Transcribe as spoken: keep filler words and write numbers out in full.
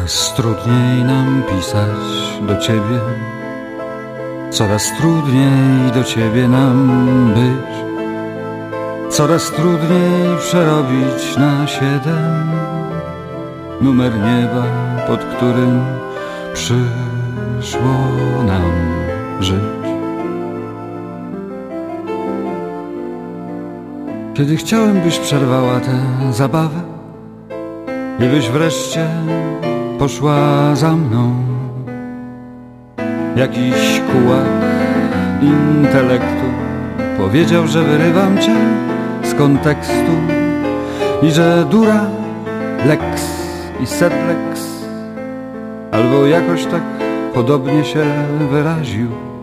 Coraz trudniej nam pisać do Ciebie, coraz trudniej do Ciebie nam być, coraz trudniej przerobić na siedem numer nieba, pod którym przyszło nam żyć. Kiedy chciałem, byś przerwała tę zabawę i byś wreszcie poszła za mną, jakiś kułak intelektu powiedział, że wyrywam cię z kontekstu i że dura, lex i setlex, albo jakoś tak podobnie się wyraził.